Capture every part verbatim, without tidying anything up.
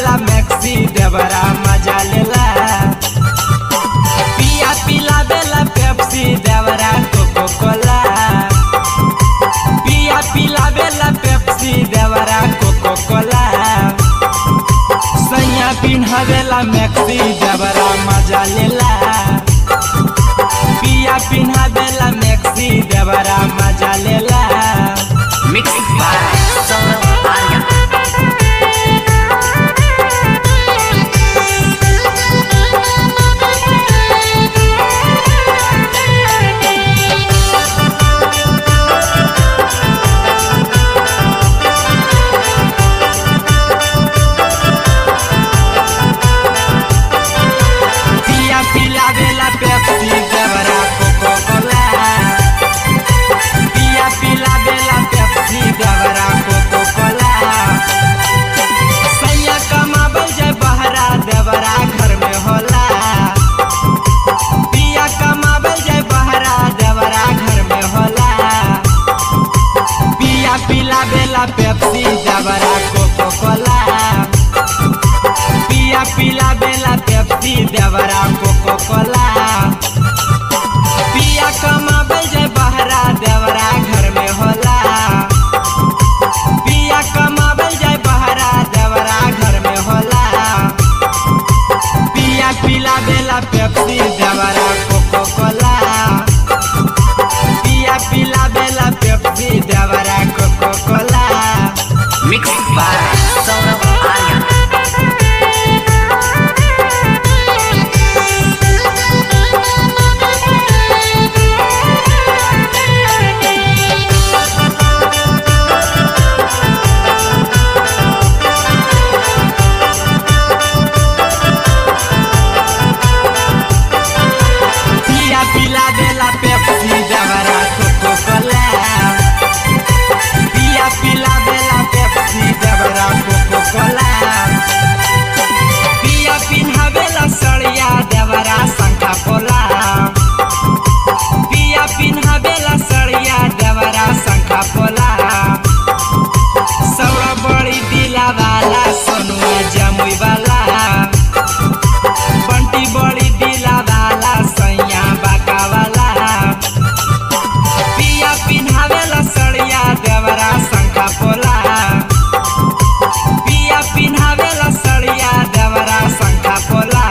पिलावेला maxi देवरा मजा लेला। पिया पिलावेला पेप्सी देवरा कोको कोला। पिया पिलावेला पेप्सी देवरा कोको कोला। सैया पिन्हावेला मैक्सी देवरा मजा लेला। पिया पिन्हावेला मैक्सी देवरा मजा लेला। Mix by Saurabh Arya. पिलावेला पेप्सी देवरा कोको कोला। पिया पिलावेला पेप्सी देवरा कोको कोला। पिया कमाबे जाए बहरा देवरा घर में होला। पिया कमाबे जाए बहरा देवरा घर में होला। पिया पिलावेला पेप्सी देवरा कोको कोला। पिया पिलावेला पेप्सी देवरा coco cola. Mix by Saurabh Arya. पिया पिलावेला पेप्सी देवरा कोको कोला। पिया पिलावेला पेप्सी देवरा कोको कोला। पिया पिन्हावेला सड़िया देवरा शंखा पोला। पिया पिन्हावेला सड़िया देवरा शंखा पोला। सौरा बड़ी दिला वाला सोनुआ जमुई वाला। बंटी बड़ी दिला वाला सैया बाका वाला। पिया पिन्हावेला सड़िया देवरा शंखा पोला। पिया पिन्हावेला सड़िया देवरा शंखा पोला।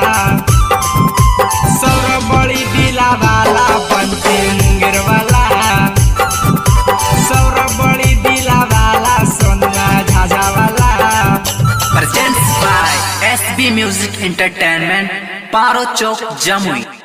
सौर बड़ी दिला वाला बंटी मुंगेर वाला। सौर बड़ी दिला वाला सोनुआ झाझा वाला। Presents by S B music entertainment, Paro Chowk, Jamui.